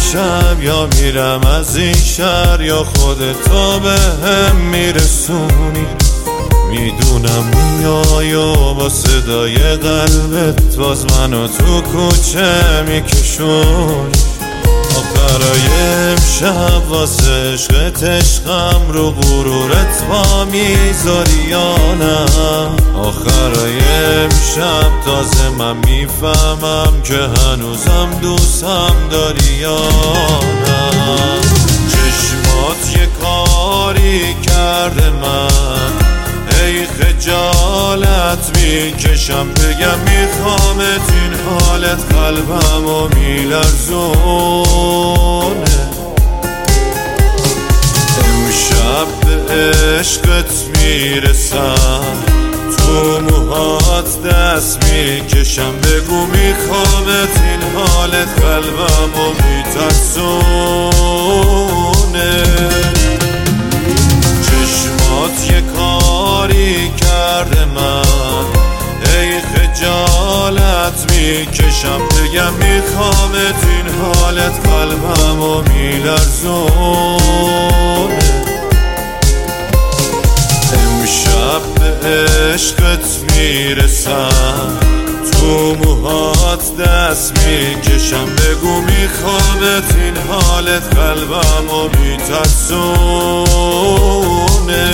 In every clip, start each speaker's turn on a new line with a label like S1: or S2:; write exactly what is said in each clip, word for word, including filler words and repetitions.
S1: امشب یا میرم از این شهر یا خودتو به هم میرسونی. میدونم میای و با صدای قلبت باز منو تو کوچه میکشونی. آخرای امشب واسه عشقت عشقم رو غرورت با میذاری یا نه؟ آخرای امشب تازه من میفهمم که هنوزم دوستم داری یا نه؟ چشمات یه کاری کرده من ای خجالت میکشم بگم میخوامت این حالت قلبم و میلرزونه. امشب به عشقت میرسم تو موهات دست میکشم بگو میخوامت این حالت قلبم و میترسونه. چشمات یه کاری کرده من ای خجالت میکشم بگم میخوامت این حالت قلبم و میلرزونه. امشب به عشقت میرسم تو موهات دست میکشم بگو میخوامت این حالت قلبم و میترسونه.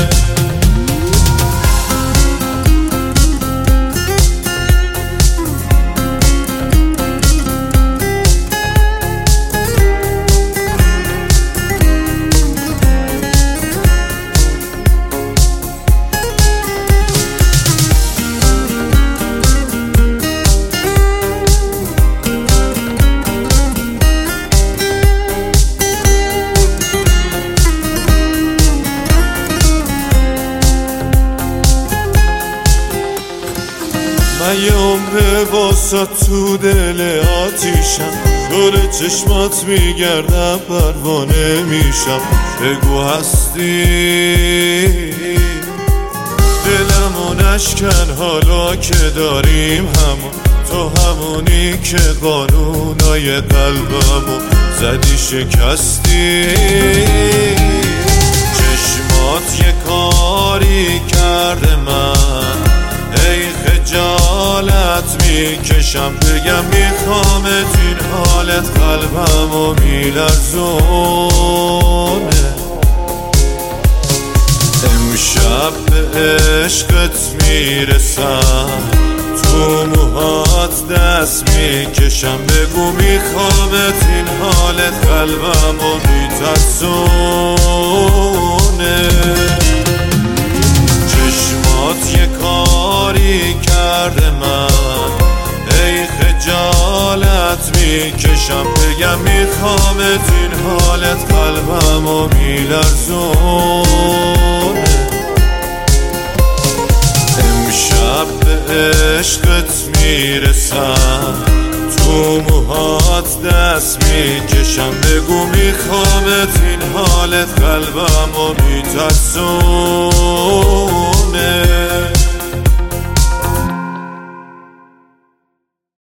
S1: من یه عمره واسه تو دل آتیشم دور چشمات میگردم پروانه میشم بگو هستی دلمو نشکن حالا که داریم همون تو همونی که قانونای قلبمو زدی شکستی. چشمات یه کاری کرده من ای خجالت میکشم بگم میخوامت این حالت قلبم و میلرزونه. امشب به عشقت میرسم تو موهات دست میکشم بگو میخوامت این حالت قلبم و میترسونه. چشمات یه کاری کرده من ای خجالت میکشم بگم میخوامت این حالت قلبم و میلرزونه. امشب به عشقت میرسم تو موهات دست میکشم بگو میخوامت این حالت قلبم و میترسونه.